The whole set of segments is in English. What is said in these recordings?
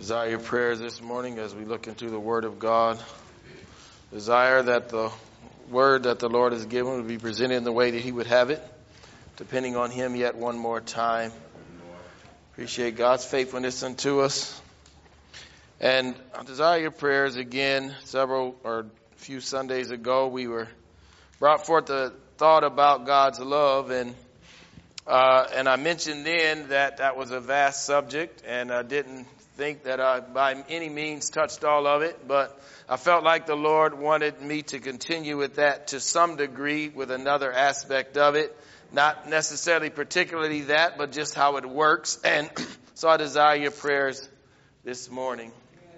Desire your prayers this morning as we look into the Word of God. Desire that the Word that the Lord has given would be presented in the way that He would have it. Depending on Him yet one more time. Appreciate God's faithfulness unto us. And I desire your prayers again. A few Sundays ago, we were brought forth the thought about God's love, and I mentioned then that was a vast subject, and I didn't think that I by any means touched all of it, but I felt like the Lord wanted me to continue with that to some degree with another aspect of it. Not necessarily particularly that, but just how it works. And so I desire your prayers this morning.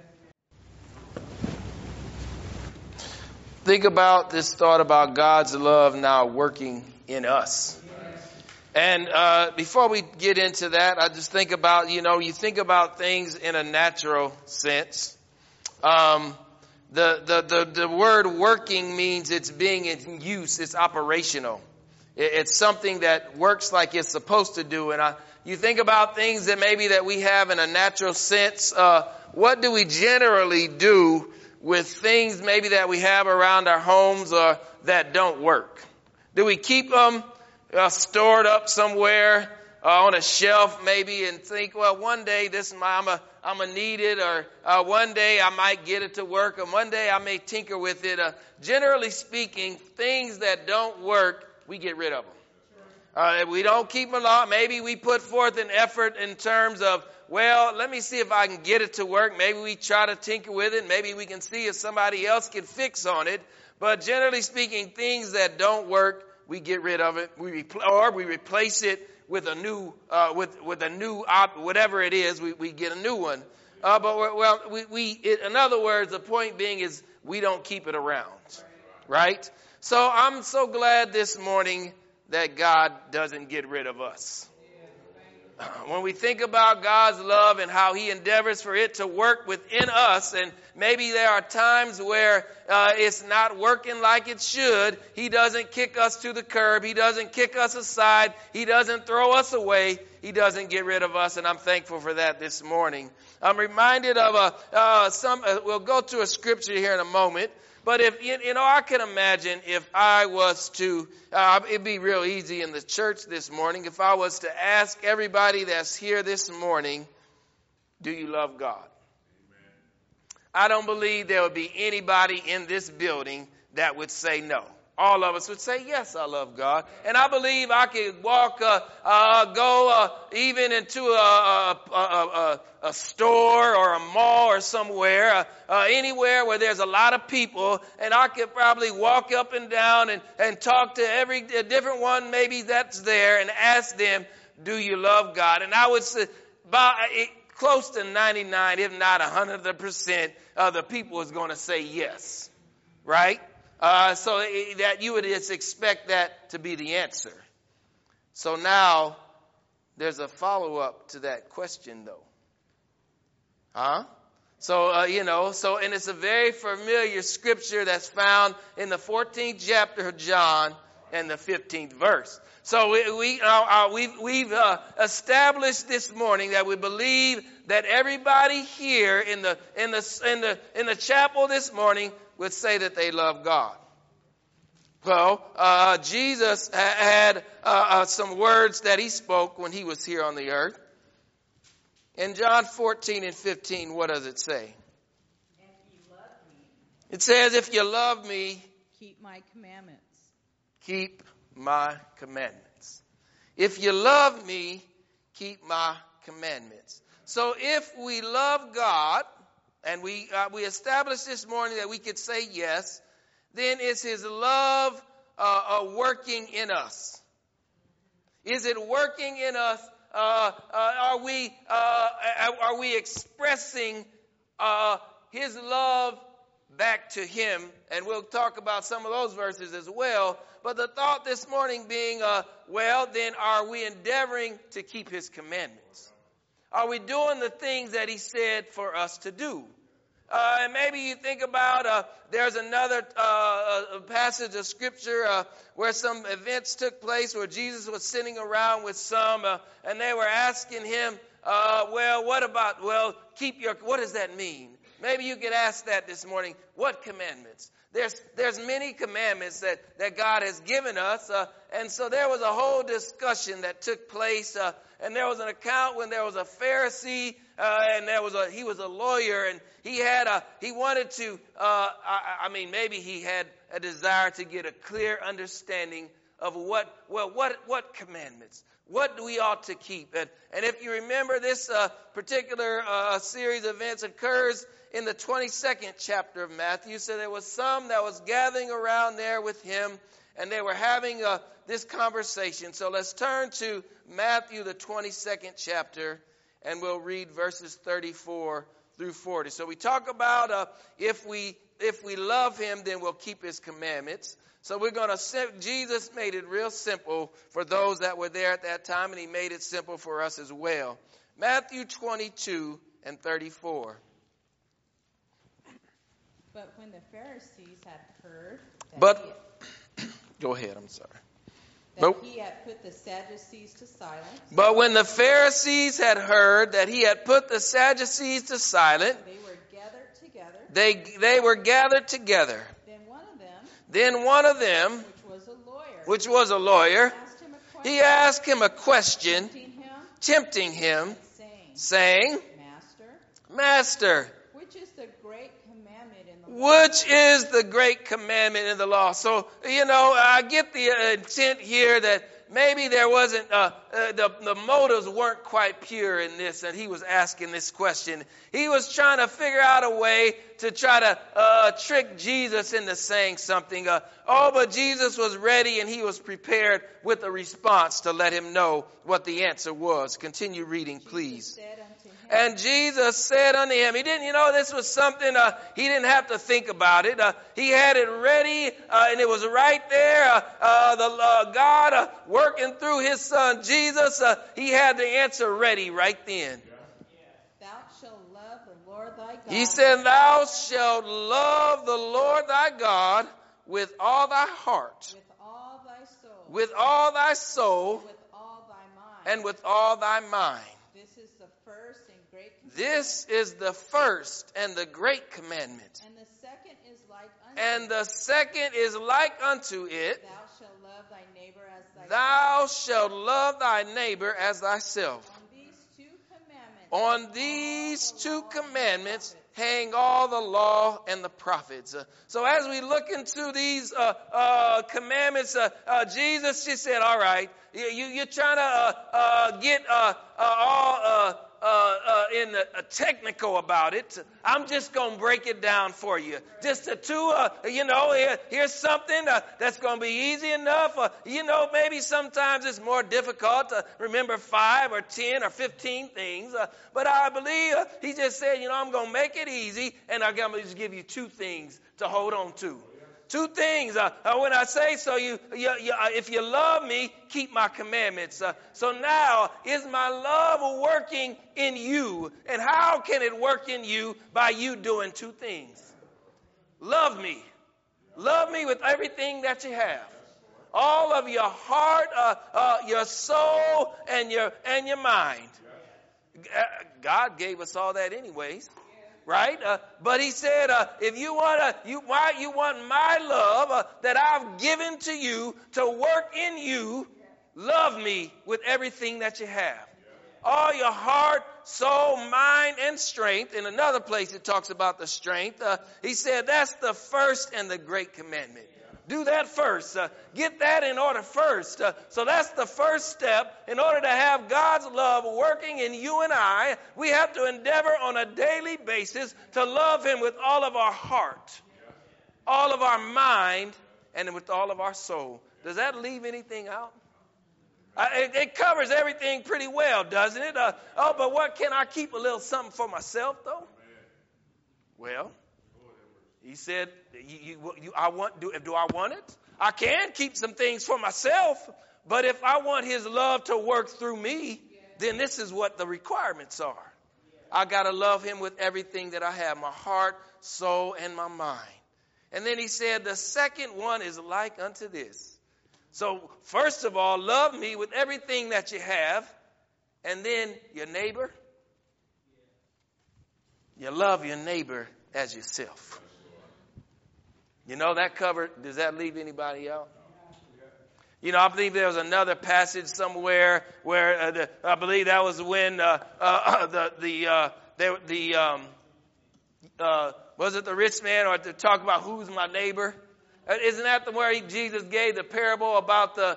Think about this thought about God's love now working in us. And before we get into that, I just think about, you think about things in a natural sense. The word working means it's being in use, it's operational. It's something that works like it's supposed to do. And you think about things that maybe that we have in a natural sense. What do we generally do with things maybe that we have around our homes or that don't work? Do we keep them stored up somewhere on a shelf maybe and think, well, one day I'm gonna need it, or one day I might get it to work, or one day I may tinker with it. Generally speaking, things that don't work, we get rid of them. We don't keep them along. Maybe we put forth an effort in terms of, well, let me see if I can get it to work. Maybe we try to tinker with it. Maybe we can see if somebody else can fix on it. But generally speaking, things that don't work, we get rid of it. We replace it with a new, whatever it is. We get a new one. In other words, the point being is we don't keep it around, right? So I'm so glad this morning that God doesn't get rid of us. When we think about God's love and how He endeavors for it to work within us, and maybe there are times where it's not working like it should, He doesn't kick us to the curb. He doesn't kick us aside. He doesn't throw us away. He doesn't get rid of us, and I'm thankful for that this morning. I'm reminded of we'll go to a scripture here in a moment. But if, I can imagine if I was to, it'd be real easy in the church this morning, if I was to ask everybody that's here this morning, do you love God? Amen. I don't believe there would be anybody in this building that would say no. All of us would say, yes, I love God. And I believe I could walk, go even into a store or a mall or somewhere, anywhere where there's a lot of people, and I could probably walk up and down and talk to every different one maybe that's there and ask them, do you love God? And I would say about close to 99, if not 100% of the people is going to say yes, right? So that you would just expect that to be the answer. So now there's a follow-up to that question, though. So, and it's a very familiar scripture that's found in the 14th chapter of John and the 15th verse. So we've established this morning that we believe that everybody here in the chapel this morning would say that they love God. Well, Jesus had some words that He spoke when He was here on the earth. In John 14 and 15, what does it say? If you love me, it says, if you love me, keep my commandments. Keep my commandments. If you love me, keep my commandments. So if we love God, and we established this morning that we could say yes, then is His love working in us? Is it working in us? Are we expressing His love back to Him? And we'll talk about some of those verses as well. But the thought this morning being, then are we endeavoring to keep His commandments? Are we doing the things that He said for us to do? And maybe you think about, there's another passage of scripture where some events took place where Jesus was sitting around with some, and they were asking Him, What does that mean? Maybe you could ask that this morning. What commandments? There's many commandments that God has given us. And so there was a whole discussion that took place. And there was an account when there was a Pharisee, and he was a lawyer, and he wanted to, maybe he had a desire to get a clear understanding of what commandments, what we ought to keep. And if you remember, this particular series of events occurs in the 22nd chapter of Matthew. So there was some that was gathering around there with him, and they were having this conversation. So let's turn to Matthew, the 22nd chapter, and we'll read verses 34 through 40. So we talk about if we love him, then we'll keep his commandments. So we're going to, Jesus made it real simple for those that were there at that time, and he made it simple for us as well. Matthew 22 and 34. But when the Pharisees had heard Go ahead, I'm sorry. He had put the Sadducees to silence. But when the Pharisees had heard that he had put the Sadducees to silence, They were gathered together. They were gathered together. Then one of them, which was a lawyer, asked him a question, tempting him, saying, Master, which is the great commandment in the law? which is the great commandment in the law? So, I get the intent here that maybe there wasn't, the motives weren't quite pure in this, and he was asking this question. He was trying to figure out a way to try to trick Jesus into saying something. But Jesus was ready, and he was prepared with a response to let him know what the answer was. Continue reading, please. And Jesus said unto him, he didn't, this was something, he didn't have to think about it. He had it ready, and it was right there. God working through his son Jesus, he had the answer ready right then. Thou shalt love the Lord thy God. He said, thou shalt love the Lord thy God with all thy heart, with all thy with all thy soul, soul, with all thy mind, and with all thy mind. This is the first and great commandment. This is the first and the great commandment. And the second is like unto And the second is like unto it. Thou shalt love thy neighbor as thyself. Thou shalt love thy neighbor as thyself. On these two commandments hang all the law and the prophets. So as we look into these commandments, Jesus just said, all right, you're trying to get all technical about it. I'm just going to break it down for you. Just the two, here's something that's going to be easy enough. Maybe sometimes it's more difficult to remember 5 or 10 or 15 things. But I believe he just said, I'm going to make it easy, and I'm going to just give you 2 things to hold on to. 2 things. When I say so, if you love me, keep my commandments. So now, is my love working in you? And how can it work in you? By you doing 2 things. Love me. Love me with everything that you have. All of your heart, your soul, and your mind. God gave us all that anyways. Right? But he said, if you want my love that I've given to you to work in you, love me with everything that you have. All your heart, soul, mind, and strength. In another place it talks about the strength. He said that's the first and the great commandment. Do that first. Get that in order first. So that's the first step. In order to have God's love working in you and I, we have to endeavor on a daily basis to love him with all of our heart, all of our mind, and with all of our soul. Does that leave anything out? It covers everything pretty well, doesn't it? But what can I keep a little something for myself, though? Well, he said, do I want it? I can keep some things for myself, but if I want his love to work through me, then this is what the requirements are. I got to love him with everything that I have, my heart, soul, and my mind. And then he said, the second one is like unto this. So first of all, love me with everything that you have. and then your neighbor. You love your neighbor as yourself. You know that covered. Does that leave anybody out? You know, I believe there was another passage somewhere where I believe that was when was it the rich man, or to talk about who's my neighbor? Isn't that the where Jesus gave the parable about the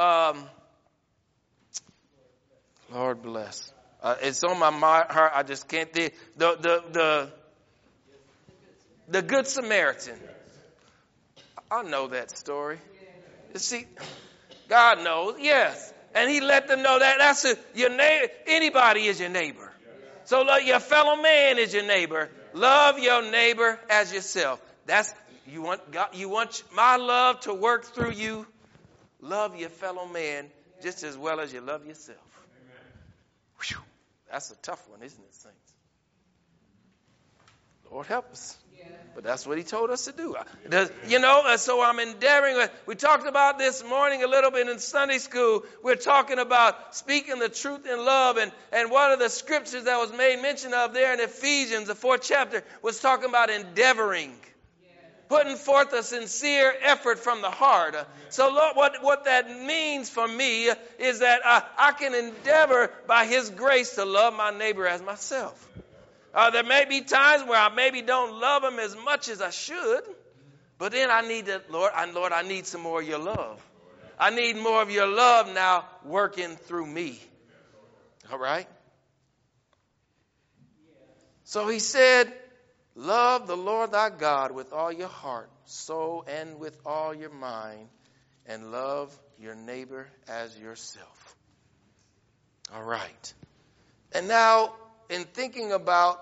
Lord bless? It's on my heart. I just can't think. The Good Samaritan. I know that story. You see, God knows, yes. And he let them know that that's your neighbor. Anybody is your neighbor. So your fellow man is your neighbor. Love your neighbor as yourself. That's you want God. You want my love to work through you. Love your fellow man just as well as you love yourself. Whew, that's a tough one, isn't it, saints? Lord help us. But that's what he told us to do. So I'm endeavoring. We talked about this morning a little bit in Sunday school. We're talking about speaking the truth in love. And one of the scriptures that was made mention of there in Ephesians, the 4th chapter, was talking about endeavoring. Putting forth a sincere effort from the heart. So Lord, what that means for me is that I can endeavor by his grace to love my neighbor as myself. There may be times where I maybe don't love him as much as I should, but then I need to, Lord, I need some more of your love. I need more of your love now working through me. All right? So he said, love the Lord thy God with all your heart, soul, and with all your mind, and love your neighbor as yourself. All right. And now, in thinking about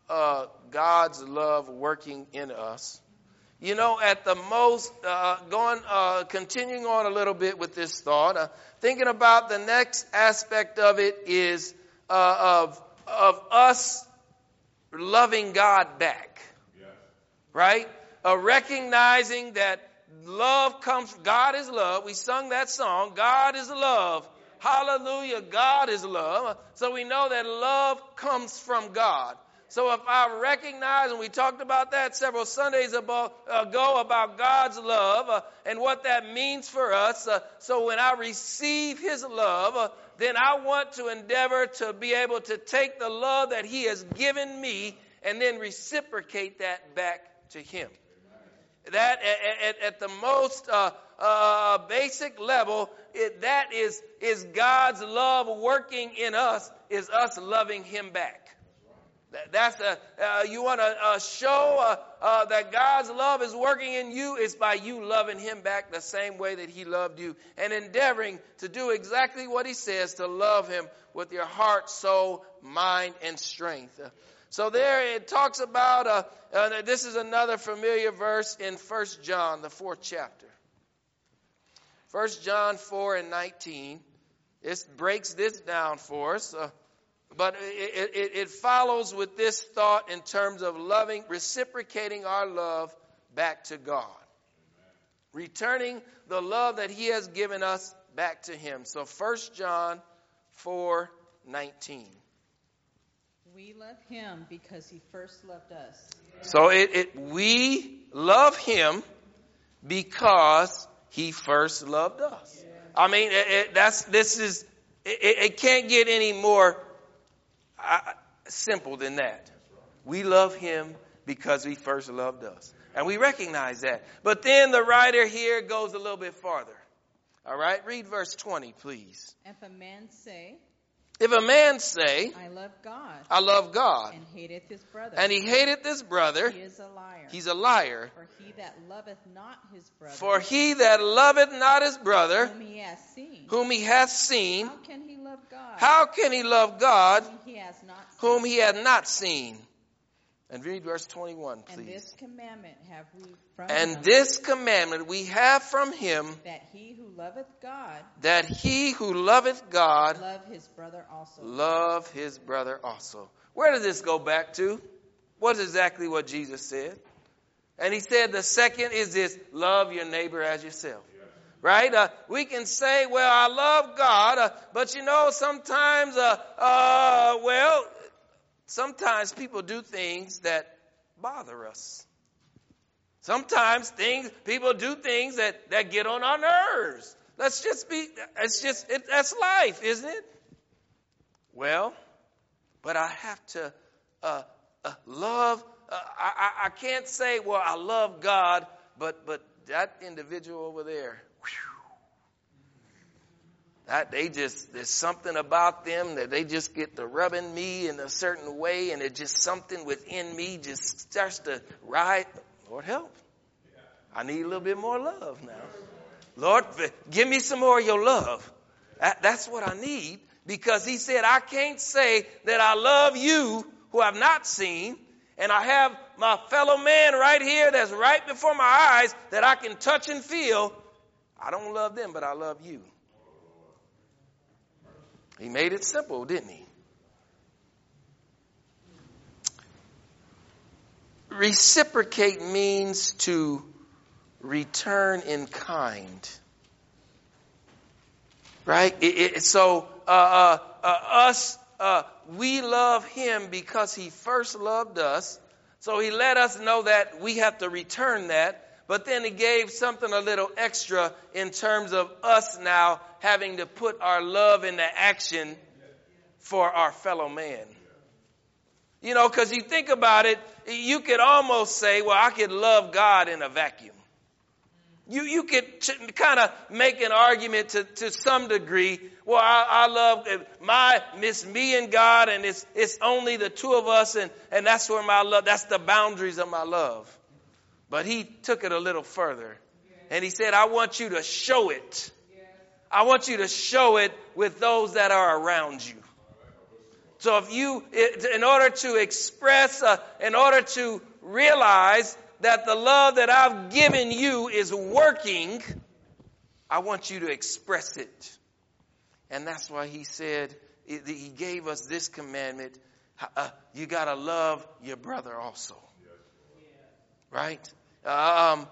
God's love working in us, you know, at the most, continuing on a little bit with this thought, thinking about the next aspect of it is of us loving God back, right? Recognizing that love comes, God is love. We sung that song, God is love. Hallelujah, God is love. So we know that love comes from God. So if I recognize, and we talked about that several Sundays ago about God's love and what that means for us. So when I receive his love, then I want to endeavor to be able to take the love that he has given me and then reciprocate that back to him. That at the most basic level, that is God's love working in us, is us loving him back. That's you want to show that God's love is working in you is by you loving him back the same way that he loved you, and endeavoring to do exactly what he says, to love him with your heart, soul, mind, and strength. So there it talks about, this is another familiar verse in 1 John, the 4th chapter. 1 John 4:19. It breaks this down for us. But it follows with this thought in terms of loving, reciprocating our love back to God. Returning the love that he has given us back to him. So 1 John 4:19. We love him because he first loved us. So we love him because he first loved us. I mean, it can't get any more simple than that. We love him because he first loved us. And we recognize that. But then the writer here goes a little bit farther. All right, read verse 20, please. If a man say, I love God, and hateth his brother, and he hateth his brother, he is a liar. He's a liar. For he that loveth not his brother, whom he hath seen, how can he love God? Whom he hath not seen. And read verse 21, please. And this commandment we have from him, that he who loveth God, love his brother also. Where does this go back to? What is exactly what Jesus said? And he said the second is this: love your neighbor as yourself. right? We can say, well, I love God, but sometimes, sometimes people do things that bother us. Sometimes people do things that get on our nerves. That's life, isn't it? Well, but I have to love. I can't say, well, I love God, but that individual over there, there's something about them that they just get to rubbing me in a certain way, and it's just something within me just starts to rise. Lord, help. I need a little bit more love now. Lord, give me some more of your love. That's what I need, because he said, I can't say that I love you who I've not seen, and I have my fellow man right here that's right before my eyes that I can touch and feel. I don't love them, but I love you. He made it simple, didn't he? Reciprocate means to return in kind. Right? We love him because he first loved us. So he let us know that we have to return that. But then he gave something a little extra in terms of us now having to put our love into action for our fellow man. Because you think about it, you could almost say, well, I could love God in a vacuum. You could kind of make an argument to some degree. Well, I love it's me and God, and it's only the two of us, and that's where my love, that's the boundaries of my love. But he took it a little further. And he said, I want you to show it. I want you to show it with those that are around you. So in order to express, in order to realize that the love that I've given you is working, I want you to express it. And that's why he said, he gave us this commandment. You got to love your brother also. Right? The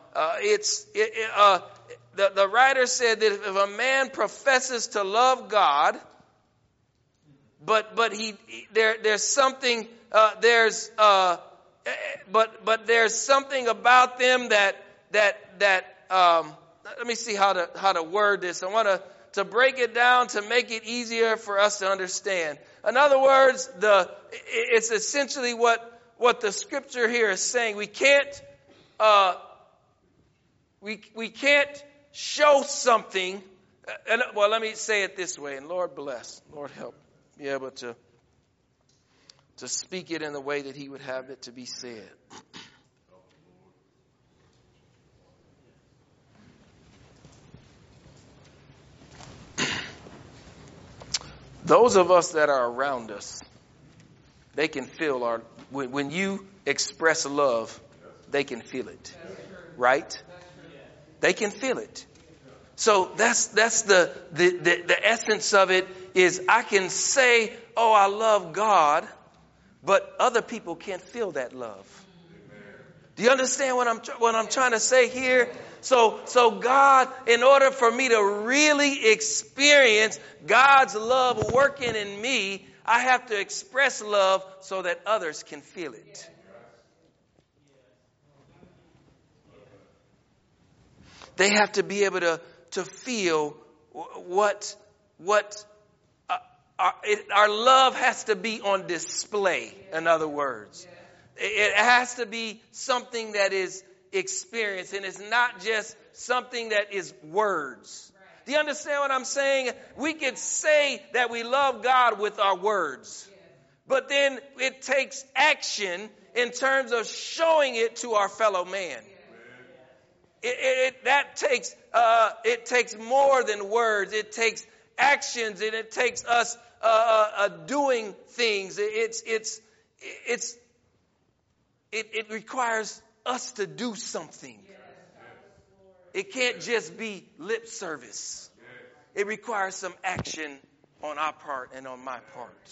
writer said that if a man professes to love God, but there's something there's something about them that let me see how to word this. I want to break it down to make it easier for us to understand. In other words, it's essentially what the scripture here is saying. We can't show something. Well, let me say it this way, and Lord bless, Lord help, be able to speak it in the way that he would have it to be said. Those of us that are around us, they can feel when you express love, they can feel it. Right? They can feel it. So that's the essence of it is I can say, oh, I love God, but other people can't feel that love. Do you understand what I'm trying to say here? So God, in order for me to really experience God's love working in me, I have to express love so that others can feel it. They have to be able to feel what our love has to be on display. In other words, it has to be something that is experienced, and it's not just something that is words. Do you understand what I'm saying? We could say that we love God with our words, but then it takes action in terms of showing it to our fellow man. It takes more than words. It takes actions, and it takes us doing things. It requires us to do something. It can't just be lip service. It requires some action on our part and on my part.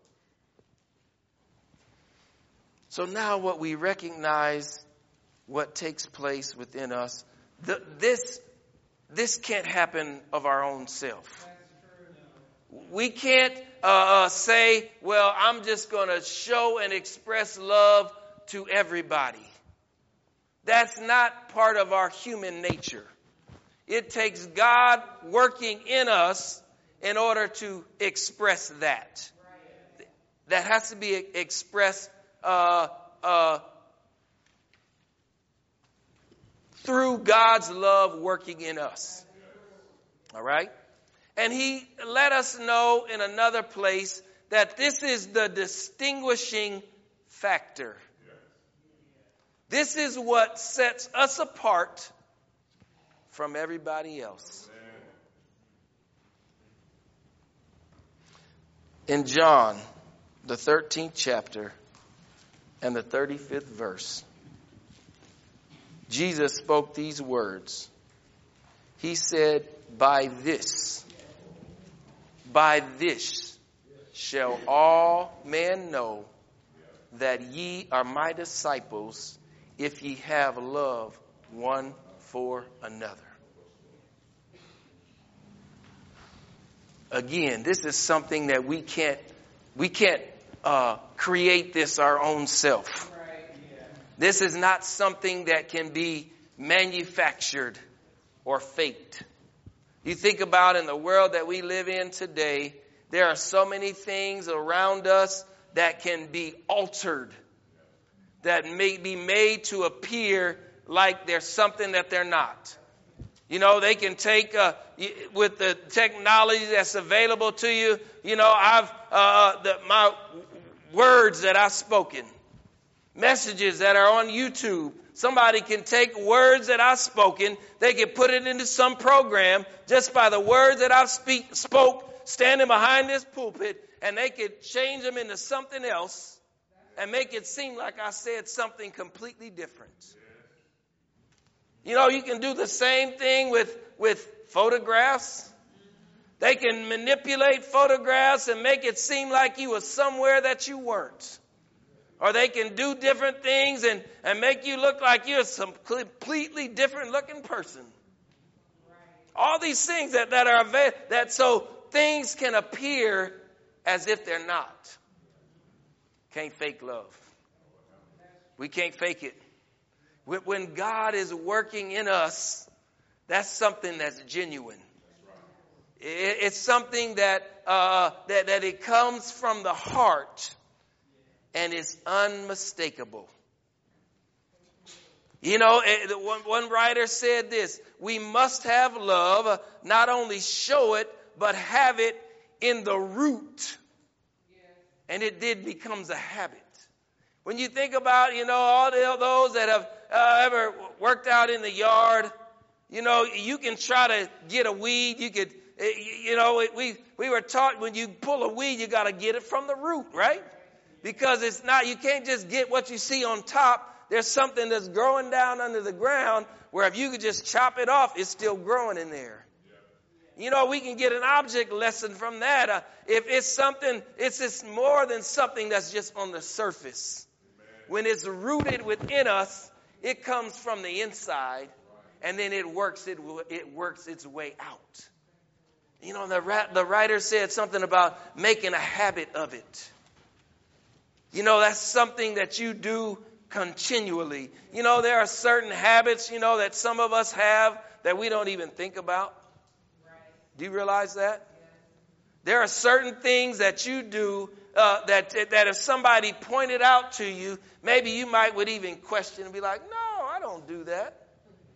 So now what we recognize, what takes place within us, this can't happen of our own self. We can't say, well, I'm just going to show and express love to everybody. That's not part of our human nature. It takes God working in us in order to express that. That has to be expressed through God's love working in us. All right? And he let us know in another place that this is the distinguishing factor. This is what sets us apart from everybody else. In John, the 13th chapter and the 35th verse, Jesus spoke these words. He said, by this shall all men know that ye are my disciples, if ye have love one for another. Again, this is something that we can't create this our own self. This is not something that can be manufactured or faked. You think about in the world that we live in today, there are so many things around us that can be altered, that may be made to appear like there's something that they're not. You know, they can take, with the technology that's available to you, you know, my words that I've spoken, messages that are on YouTube. Somebody can take words that I've spoken, they can put it into some program just by the words that I've spoke standing behind this pulpit, and they could change them into something else and make it seem like I said something completely different. You know, you can do the same thing with photographs. They can manipulate photographs and make it seem like you were somewhere that you weren't. Or they can do different things and make you look like you're some completely different looking person. All these things that are available, that so things can appear as if they're not. Can't fake love. We can't fake it. When God is working in us, that's something that's genuine. It's something that it comes from the heart and is unmistakable. You know, one writer said this: we must have love, not only show it, but have it in the root. And it becomes a habit. When you think about, you know, all those that have ever worked out in the yard, you know, you can try to get a weed. You could, you know, we were taught when you pull a weed, you got to get it from the root, right? Because it's not, you can't just get what you see on top. There's something that's growing down under the ground where if you could just chop it off, it's still growing in there. You know, we can get an object lesson from that. If it's something, it's just more than something that's just on the surface. When it's rooted within us, it comes from the inside, and then it works its way out. You know, the writer said something about making a habit of it. You know, that's something that you do continually. You know, there are certain habits, you know, that some of us have that we don't even think about. Do you realize that? There are certain things that you do that if somebody pointed out to you, maybe you would even question and be like, no, I don't do that.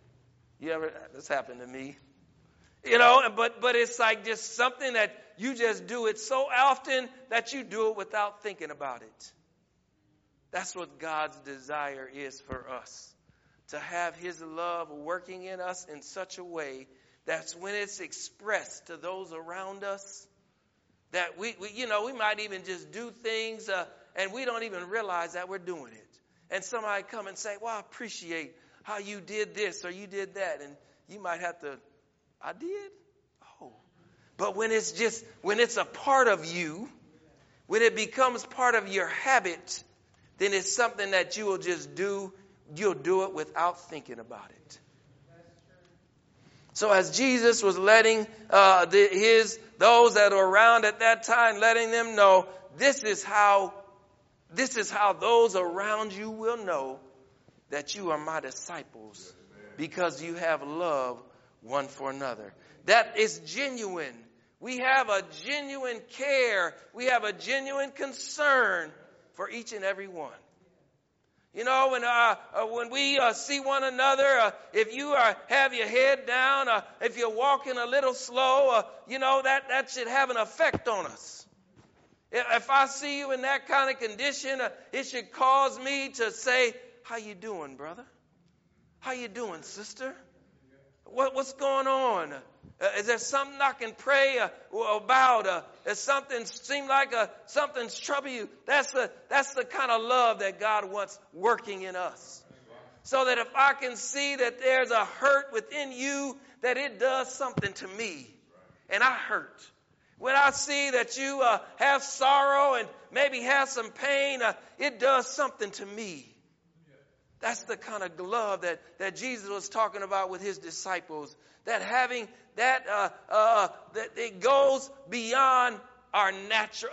This happened to me. You know, but it's like just something that you just do it so often that you do it without thinking about it. That's what God's desire is for us. To have His love working in us in such a way that's when it's expressed to those around us, that we might even just do things and we don't even realize that we're doing it. And somebody come and say, well, I appreciate how you did this or you did that. And you might have to, I did? Oh. But when it's a part of you, when it becomes part of your habit, then it's something that you will just do. You'll do it without thinking about it. So as Jesus was letting those that were around at that time, letting them know, this is how those around you will know that you are my disciples, because you have love one for another. That is genuine. We have a genuine care. We have a genuine concern for each and every one. You know, when we see one another, if you have your head down, if you're walking a little slow, that should have an effect on us. If I see you in that kind of condition, it should cause me to say, how you doing, brother? How you doing, sister? What's going on? Is there something I can pray about? Does something seem like something's troubling you? That's the kind of love that God wants working in us. So that if I can see that there's a hurt within you, that it does something to me. And I hurt. When I see that you have sorrow and maybe have some pain, it does something to me. That's the kind of love that Jesus was talking about with his disciples. That having that it goes beyond our natural,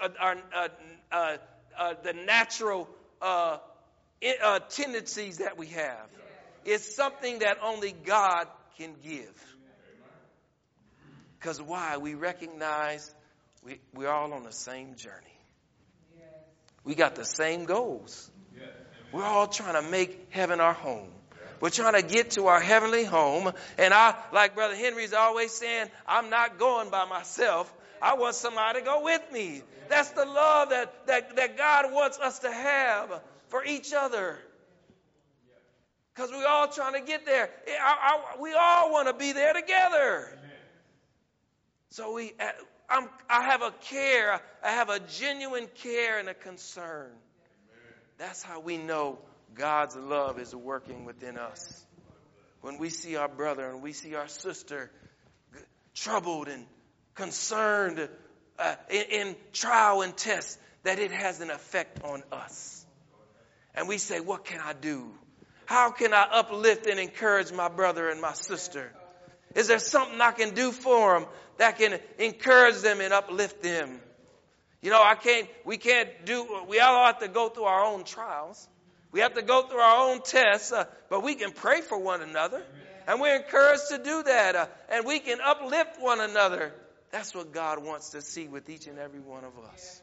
the natural tendencies that we have. It's something that only God can give. Because why? We recognize we're all on the same journey. We got the same goals. We're all trying to make heaven our home. We're trying to get to our heavenly home. And like Brother Henry's always saying, I'm not going by myself. I want somebody to go with me. That's the love that God wants us to have for each other. Because we're all trying to get there. We all want to be there together. So I have a care. I have a genuine care and a concern. That's how we know God's love is working within us. When we see our brother and we see our sister troubled and concerned in trial and test, that it has an effect on us. And we say, what can I do? How can I uplift and encourage my brother and my sister? Is there something I can do for them that can encourage them and uplift them? You know, we all have to go through our own trials. We have to go through our own tests, but we can pray for one another. And we're encouraged to do that. And we can uplift one another. That's what God wants to see with each and every one of us.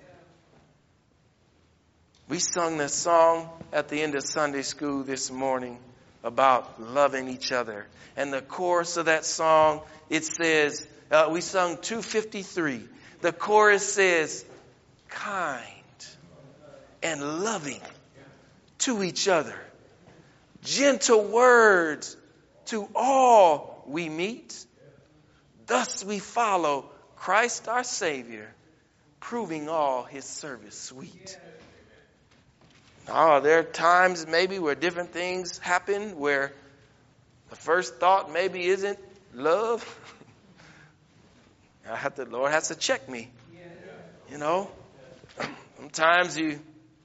We sung this song at the end of Sunday school this morning about loving each other. And the chorus of that song, it says, we sung 253. The chorus says, kind and loving to each other, gentle words to all we meet. Thus we follow Christ our Savior, proving all his service sweet. There are times maybe where different things happen where the first thought maybe isn't love. The Lord has to check me. You know, sometimes you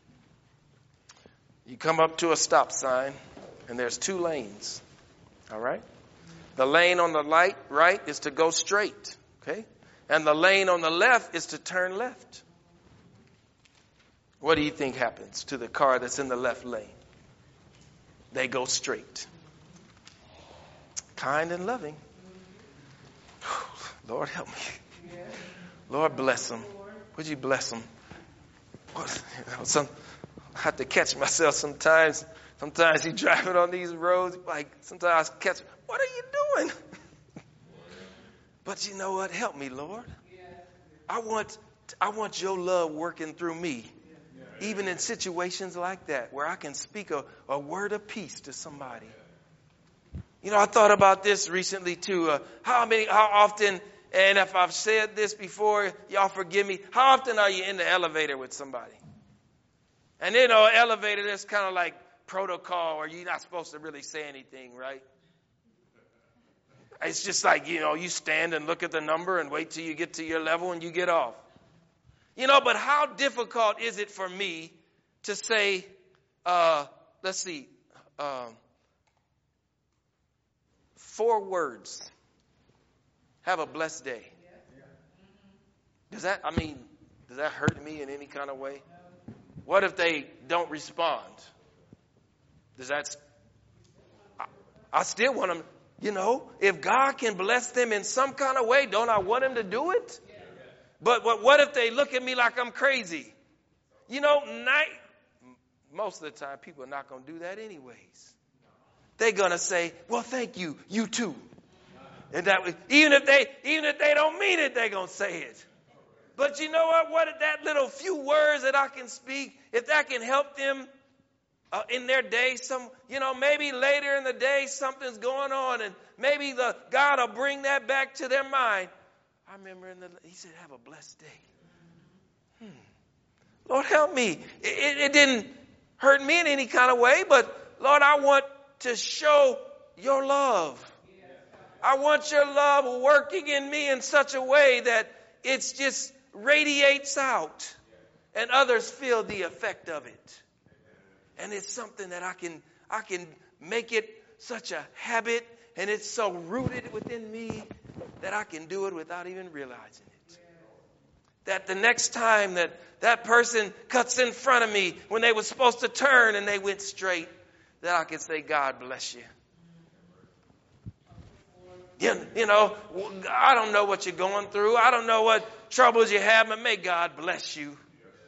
come up to a stop sign and there's two lanes. All right. The lane on the right is to go straight. Okay. And the lane on the left is to turn left. What do you think happens to the car that's in the left lane? They go straight. Kind and loving. Lord, help me. Lord, bless them. Would you bless them? I have to catch myself sometimes. Sometimes you're driving on these roads, like sometimes I catch, what are you doing? But you know what? Help me, Lord. I want your love working through me. Even in situations like that, where I can speak a word of peace to somebody. You know, I thought about this recently too. How often, and if I've said this before, y'all forgive me. How often are you in the elevator with somebody? And you know, elevator, there's kind of like protocol, or you're not supposed to really say anything, right? It's just like, you know, you stand and look at the number and wait till you get to your level and you get off. You know, but how difficult is it for me to say, let's see, 4 words have a blessed day. Does that hurt me in any kind of way? What if they don't respond? I still want them, if God can bless them in some kind of way, don't I want him to do it? But what if they look at me like I'm crazy? Most of the time, people are not going to do that anyways. They're going to say, well, thank you, you too. And even if they don't mean it, they're going to say it. But you know what? What if that little few words that I can speak, if that can help them in their day, maybe later in the day something's going on, and maybe God will bring that back to their mind. I remember he said, have a blessed day. Lord, help me. It didn't hurt me in any kind of way, but Lord, I want to show your love. I want your love working in me in such a way that it's just radiates out and others feel the effect of it. And it's something that I can make it such a habit, and it's so rooted within me that I can do it without even realizing it. That the next time that person cuts in front of me when they were supposed to turn and they went straight, that I can say, God bless you. I don't know what you're going through. I don't know what troubles you have, but may God bless you.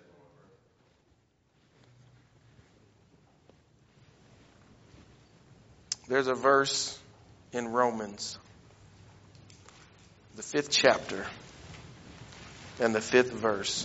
There's a verse in Romans, the 5th chapter and the 5th verse.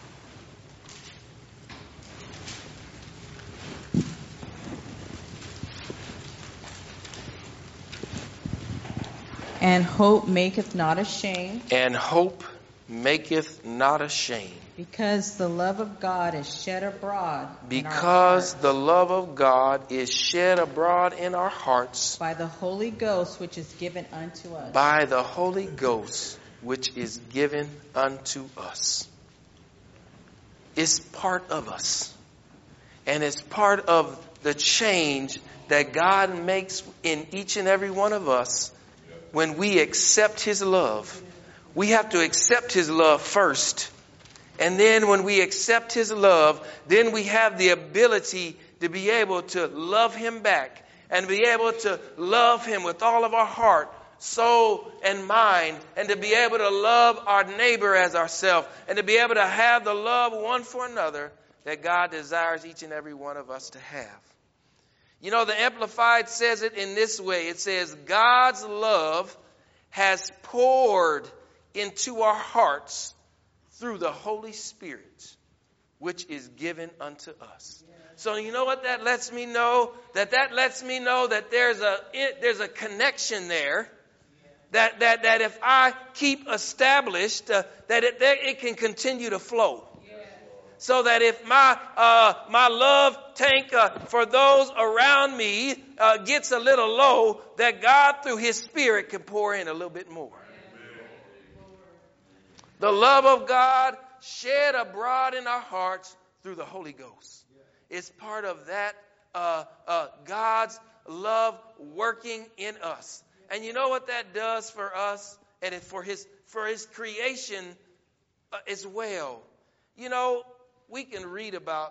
And hope maketh not ashamed. And hope maketh not ashamed. Because the love of God is shed abroad. Because the love of God is shed abroad in our hearts. By the Holy Ghost which is given unto us. By the Holy Ghost which is given unto us. It's part of us. And it's part of the change that God makes in each and every one of us when we accept his love. We have to accept his love first. And then when we accept his love, then we have the ability to be able to love him back and be able to love him with all of our heart, soul, and mind, and to be able to love our neighbor as ourselves, and to be able to have the love one for another that God desires each and every one of us to have. The Amplified says it in this way. It says, God's love has poured into our hearts through the Holy Spirit, which is given unto us. So you know what that lets me know? That lets me know that there's a connection there. That if I keep established, that it can continue to flow. So that if my love tank for those around me gets a little low, that God through his Spirit can pour in a little bit more. The love of God shed abroad in our hearts through the Holy Ghost. It's part of that God's love working in us. And you know what that does for us and for his creation as well. We can read about,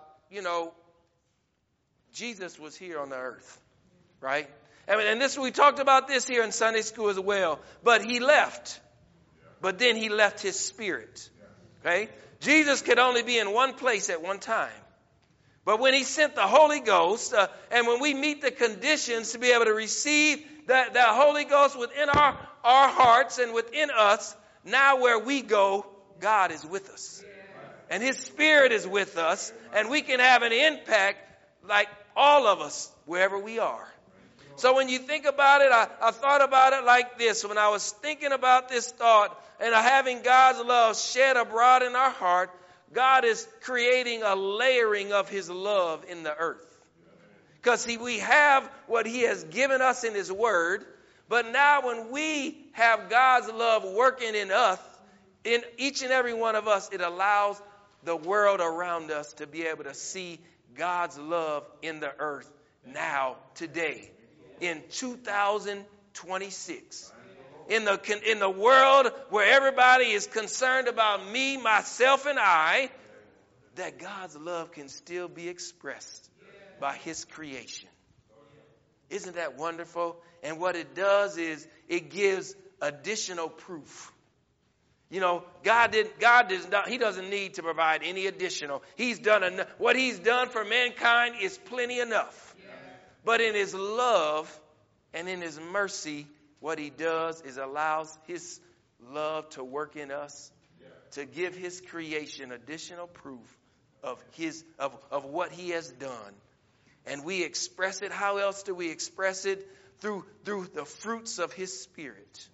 Jesus was here on the earth, right? And we talked about this here in Sunday school as well. But he left. But then he left his Spirit. Okay? Jesus could only be in one place at one time. But when he sent the Holy Ghost, and when we meet the conditions to be able to receive that Holy Ghost within our hearts and within us, now where we go, God is with us. And his Spirit is with us, and we can have an impact like all of us, wherever we are. So when you think about it, I thought about it like this. When I was thinking about this thought and having God's love shed abroad in our heart, God is creating a layering of his love in the earth. Because we have what he has given us in his word, but now when we have God's love working in us, in each and every one of us, it allows the world around us to be able to see God's love in the earth now, today, in 2026. in the world where everybody is concerned about me, myself, and I, that God's love can still be expressed by his creation. Isn't that wonderful? And what it does is it gives additional proof. You know, he doesn't need to provide any additional. He's done enough. What he's done for mankind is plenty enough. But in his love and in his mercy, what he does is allows his love to work in us, to give his creation additional proof of what he has done. And we express it. How else do we express it? Through the fruits of his Spirit.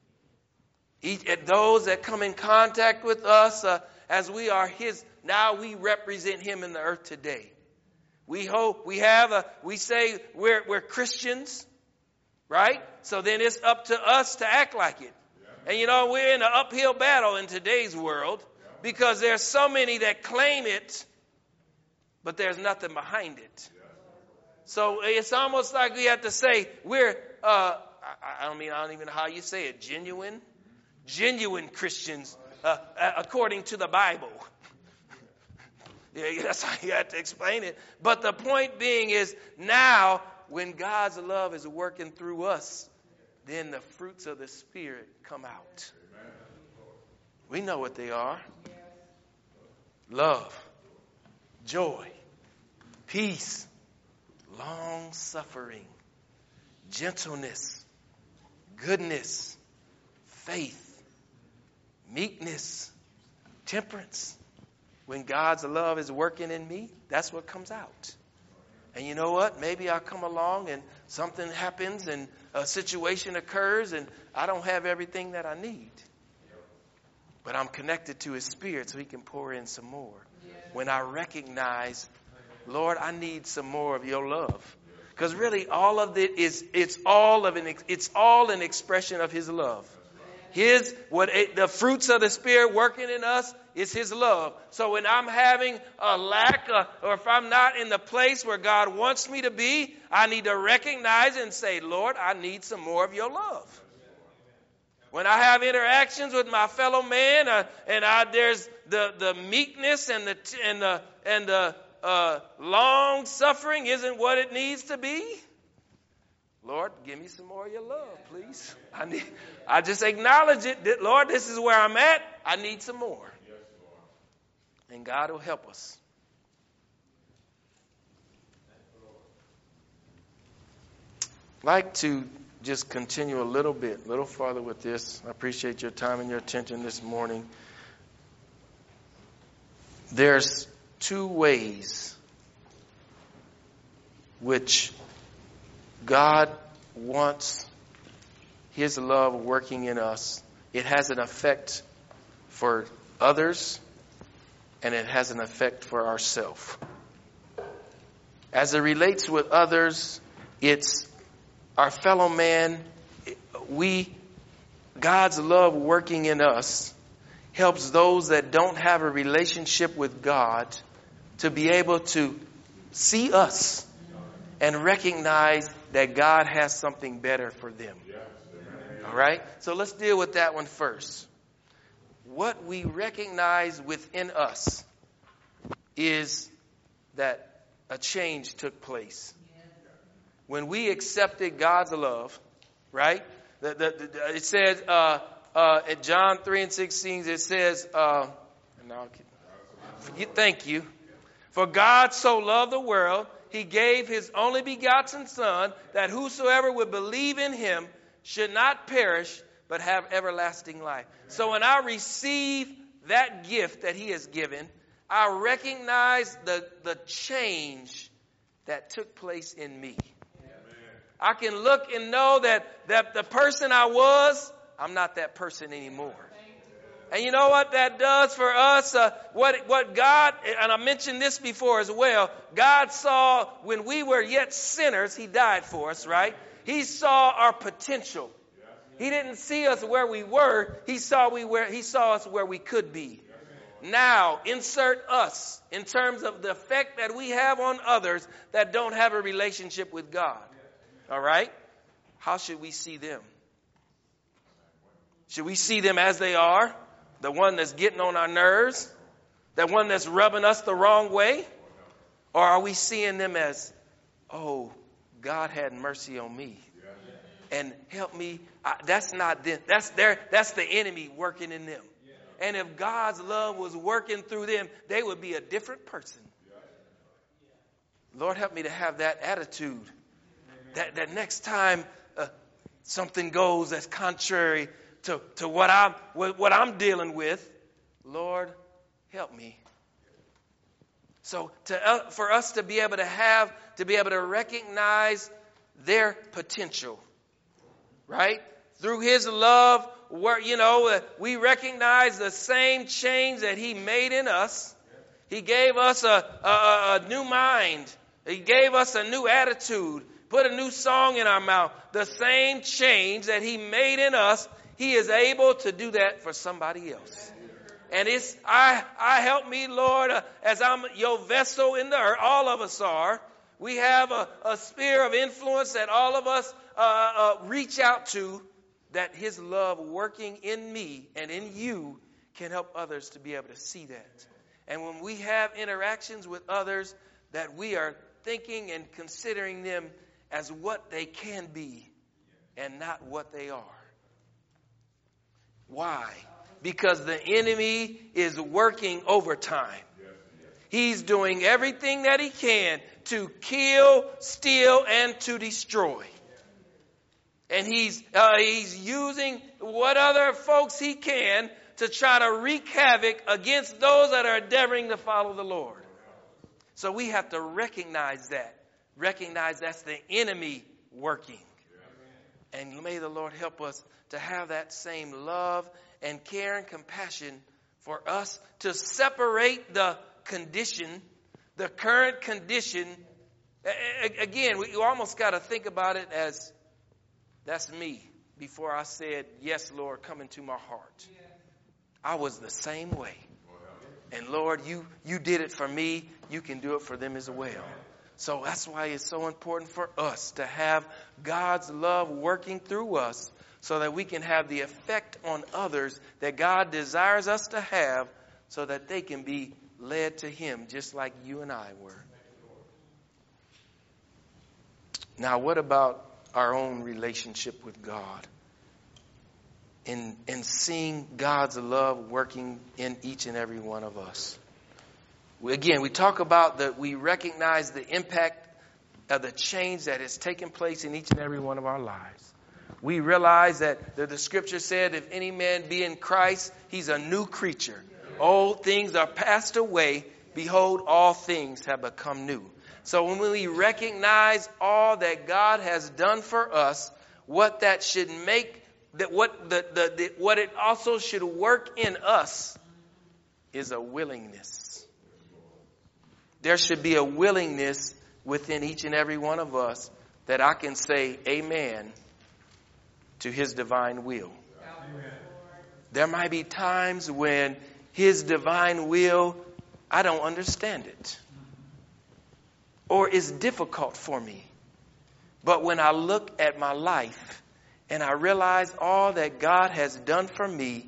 Those that come in contact with us, as we are his, now we represent him in the earth today. We say we're Christians, right? So then it's up to us to act like it. And you know, we're in an uphill battle in today's world because there's so many that claim it, but there's nothing behind it. So it's almost like we have to say we're, I don't even know how you say it, genuine Christians, according to the Bible. Yeah, that's how you have to explain it. But the point being is now when God's love is working through us, then the fruits of the Spirit come out. We know what they are. Love, joy, peace, long-suffering, gentleness, goodness, faith, meekness, temperance. When God's love is working in me, that's what comes out. And you know what? Maybe I come along and something happens and a situation occurs and I don't have everything that I need. But I'm connected to his Spirit so he can pour in some more. When I recognize, Lord, I need some more of your love. Because really all of it it's all an expression of his love. The fruits of the Spirit working in us is his love. So when I'm having a lack or if I'm not in the place where God wants me to be, I need to recognize and say, Lord, I need some more of your love. When I have interactions with my fellow man there's the meekness and the long suffering isn't what it needs to be. Lord, give me some more of your love, please. I just acknowledge it. That, Lord, this is where I'm at. I need some more. And God will help us. I'd like to just continue a little farther with this. I appreciate your time and your attention this morning. There's two ways which God wants his love working in us. It has an effect for others and it has an effect for ourselves. As it relates with others, it's our fellow man. God's love working in us helps those that don't have a relationship with God to be able to see us and recognize that God has something better for them. All right? So let's deal with that one first. What we recognize within us is that a change took place. When we accepted God's love, right? It says, at John 3:16, it says, thank you. For God so loved the world, he gave his only begotten Son, that whosoever would believe in him should not perish, but have everlasting life. So when I receive that gift that he has given, I recognize the change that took place in me. I can look and know that the person I was, I'm not that person anymore. And you know what that does for us? What God, and I mentioned this before as well, God saw when we were yet sinners, he died for us, right? He saw our potential. He didn't see us where we were. He saw us where we could be. Now, insert us in terms of the effect that we have on others that don't have a relationship with God. All right? How should we see them? Should we see them as they are? The one that's getting on our nerves? The one that's rubbing us the wrong way? Or are we seeing them as, oh, God had mercy on me and help me? That's not them. That's the enemy working in them. And if God's love was working through them, they would be a different person. Lord, help me to have that attitude. That next time something goes that's contrary to what I'm dealing with, Lord, help me. So for us to be able to recognize their potential, right? Through His love, we recognize the same change that He made in us. He gave us a new mind. He gave us a new attitude. Put a new song in our mouth. The same change that He made in us, He is able to do that for somebody else. And I help me, Lord, as I'm your vessel in the earth. All of us are. We have a sphere of influence that all of us reach out to, that His love working in me and in you can help others to be able to see that. And when we have interactions with others, that we are thinking and considering them as what they can be and not what they are. Why? Because the enemy is working overtime. He's doing everything that he can to kill, steal, and to destroy. And he's using what other folks he can to try to wreak havoc against those that are endeavoring to follow the Lord. So we have to recognize that. Recognize that's the enemy working. And may the Lord help us to have that same love and care and compassion for us to separate the condition, the current condition. Again, we almost got to think about it as, that's me before I said, yes, Lord, come into my heart. I was the same way. And Lord, you did it for me. You can do it for them as well. So that's why it's so important for us to have God's love working through us so that we can have the effect on others that God desires us to have so that they can be led to Him just like you and I were. Now, what about our own relationship with God? In seeing God's love working in each and every one of us. Again, we talk about that we recognize the impact of the change that has taken place in each and every one of our lives. We realize that the scripture said, if any man be in Christ, he's a new creature. Old things are passed away. Behold, all things have become new. So when we recognize all that God has done for us, what that should make, that what it also should work in us is a willingness. There should be a willingness within each and every one of us that I can say amen to His divine will. Amen. There might be times when His divine will, I don't understand it. Or it's difficult for me. But when I look at my life and I realize all that God has done for me,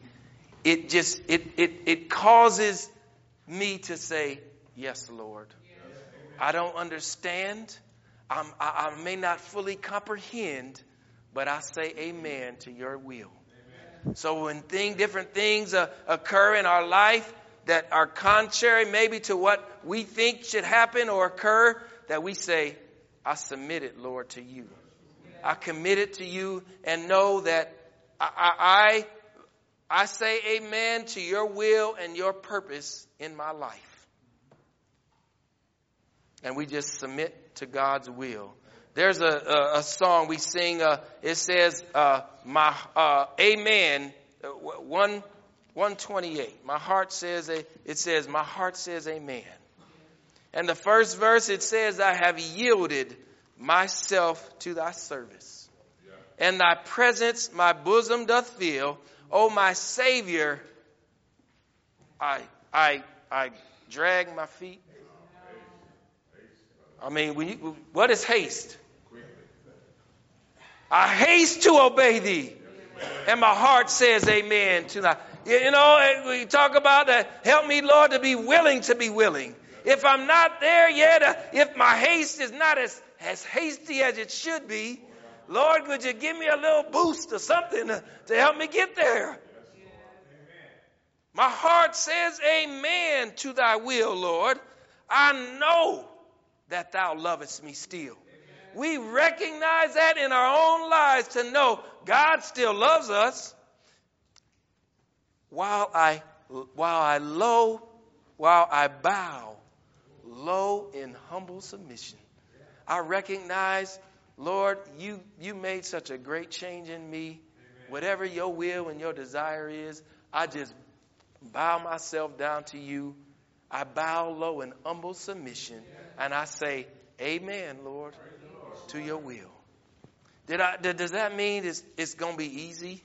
it causes me to say, yes, Lord. I don't understand. I may not fully comprehend, but I say amen to your will. Amen. So when different things occur in our life that are contrary maybe to what we think should happen or occur, that we say, I submit it, Lord, to you. I commit it to you and know that I say amen to your will and your purpose in my life. And we just submit to God's will. There's a song we sing. It says, "My Amen." 128. My heart says it says, "My heart says Amen." And the first verse it says, "I have yielded myself to thy service, and thy presence my bosom doth feel. O my Savior, I drag my feet." I mean, what is haste? I haste to obey thee. And my heart says amen tonight. You know, we talk about help me, Lord, to be willing to be willing. If I'm not there yet, if my haste is not as hasty as it should be, Lord, would you give me a little boost or something to help me get there? My heart says amen to thy will, Lord. I know that thou lovest me still. We recognize that in our own lives to know God still loves us. While I bow low in humble submission, I recognize, Lord, you made such a great change in me. Whatever your will and your desire is, I just bow myself down to you. I bow low in humble submission, and I say, amen, Lord, to your will. Does that mean it's going to be easy?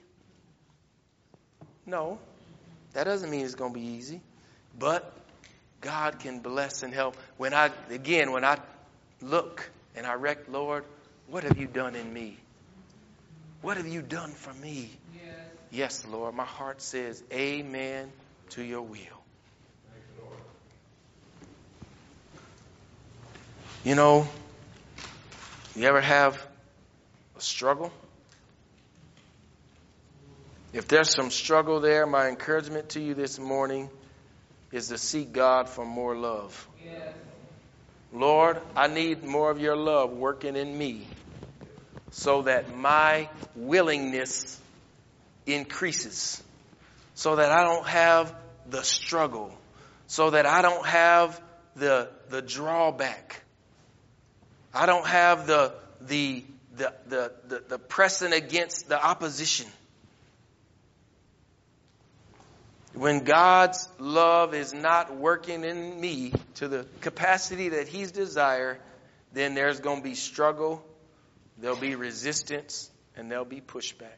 No, that doesn't mean it's going to be easy. But God can bless and help. When I look and I Lord, what have you done in me? What have you done for me? Yes, Lord, my heart says amen to your will. You know, you ever have a struggle? If there's some struggle there, my encouragement to you this morning is to seek God for more love. Yes. Lord, I need more of your love working in me so that my willingness increases, so that I don't have the struggle, so that I don't have the drawback. I don't have the pressing against the opposition. When God's love is not working in me to the capacity that He's desired, then there's going to be struggle, there'll be resistance, and there'll be pushback.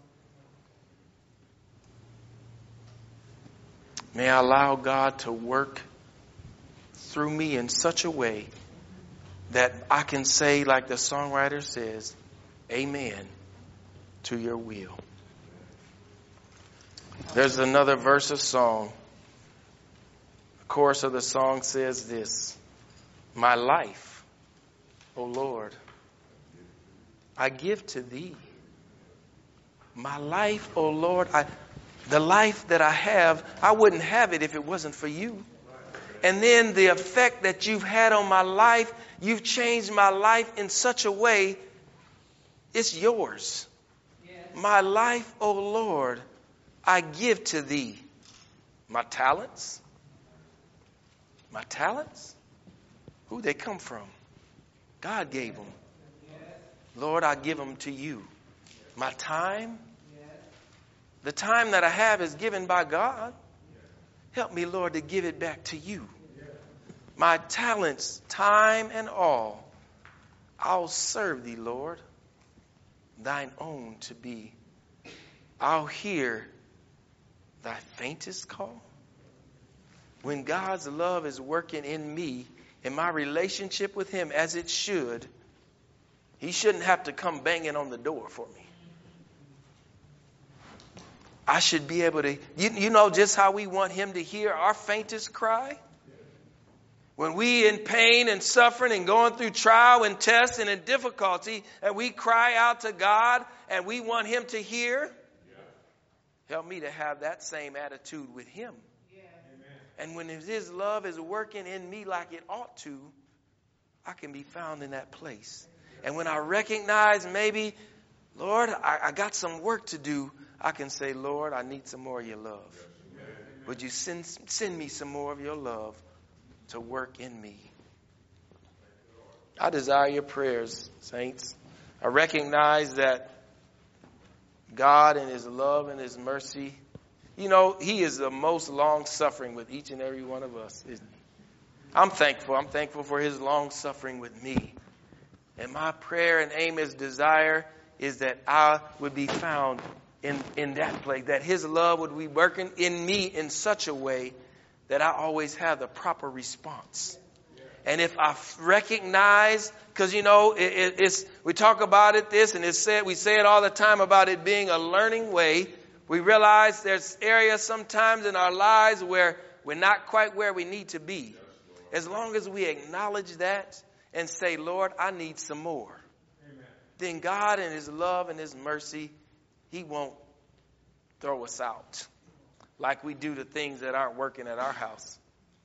May I allow God to work through me in such a way that I can say, like the songwriter says, amen to your will. There's another verse of song. The chorus of the song says this: my life, O Lord, I give to thee. My life, O Lord, the life that I have, I wouldn't have it if it wasn't for you. And then the effect that you've had on my life, you've changed my life in such a way, it's yours. Yes. My life, O Lord, I give to thee. My talents? My talents? Who'd they come from? God gave them. Lord, I give them to you. My time? The time that I have is given by God. Help me, Lord, to give it back to you. My talents, time and all, I'll serve thee, Lord, thine own to be. I'll hear thy faintest call. When God's love is working in me, in my relationship with Him as it should, He shouldn't have to come banging on the door for me. I should be able to, you know just how we want Him to hear our faintest cry? When we in pain and suffering and going through trial and tests and in difficulty, and we cry out to God and we want Him to hear, help me to have that same attitude with Him. And when His love is working in me like it ought to, I can be found in that place. And when I recognize maybe, Lord, I got some work to do, I can say, Lord, I need some more of your love. Would you send me some more of your love to work in me? I desire your prayers, saints. I recognize that God and His love and His mercy, you know, He is the most long-suffering with each and every one of us, isn't He? I'm thankful. I'm thankful for His long-suffering with me. And my prayer and aim, His desire, is that I would be found in that place, that His love would be working in me in such a way that I always have the proper response. And if I recognize, because we talk about it this, and we say it all the time about it being a learning way. We realize there's areas sometimes in our lives where we're not quite where we need to be. As long as we acknowledge that and say, Lord, I need some more. Amen. Then God in his love and his mercy, he won't throw us out like we do the things that aren't working at our house.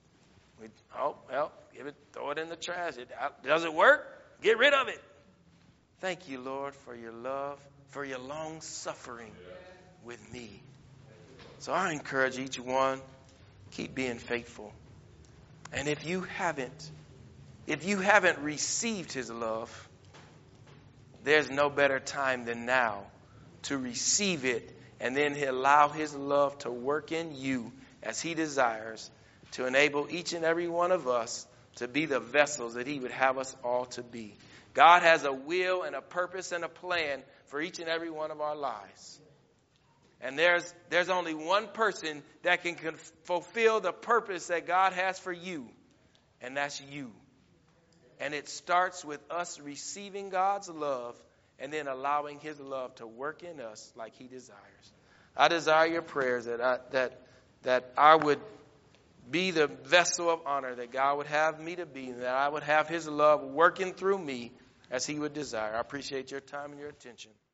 Throw it in the trash. It doesn't work. Get rid of it. Thank you, Lord, for your love, for your long suffering with me. So I encourage each one, keep being faithful. And if you haven't received his love, there's no better time than now to receive it, and then he'll allow his love to work in you as he desires, to enable each and every one of us to be the vessels that he would have us all to be. God has a will and a purpose and a plan for each and every one of our lives. And there's only one person that can fulfill the purpose that God has for you, and that's you. And it starts with us receiving God's love and then allowing his love to work in us like he desires. I desire your prayers that I would be the vessel of honor that God would have me to be, and that I would have his love working through me as he would desire. I appreciate your time and your attention.